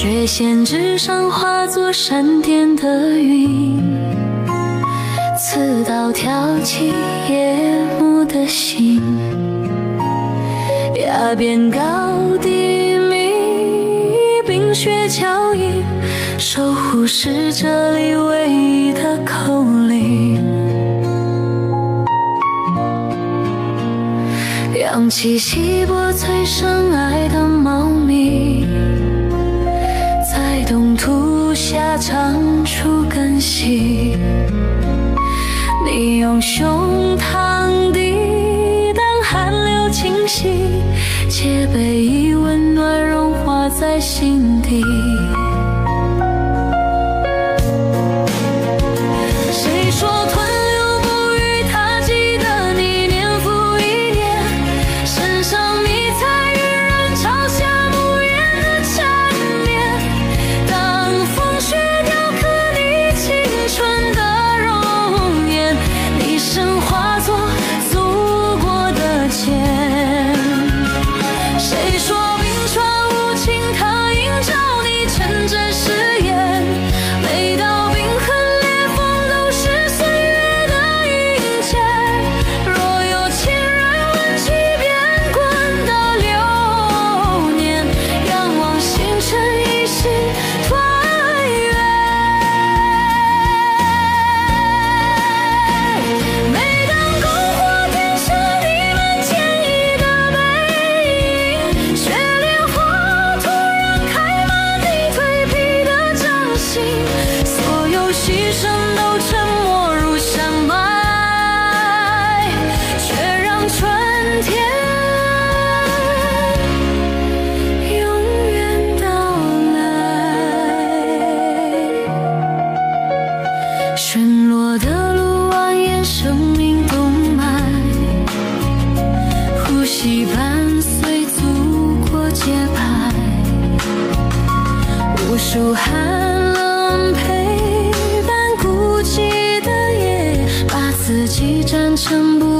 雪线之上化作闪电的云，刺刀挑起夜幕的心，崖边高低密，冰雪脚印，守护是这里唯一的口令。扬起稀薄催生爱的茂密，在冻土下长出根系。你用胸膛抵挡寒流侵袭，戒备以温暖融化在心底。谁说吞流不语，他记得你年复一年，身上迷彩晕染朝霞暮雁的缠绵。当风雪雕刻你青春的容颜，你身化作祖国的剑。谁说冰川无情，它映照你纯真誓言。每道冰痕裂缝都是岁月的印记，若有情人问起边关的流年，仰望星辰一世团圆。每当篝火点射你们坚毅的背影，雪莲花突然开满你蜕皮的掌心，所有牺牲都沉没如山脉，却让春天永远到来。旋落的路蜿蜒，生命动脉，呼吸伴随祖国节拍。无数寒冷陪伴孤寂的夜，把自己站成不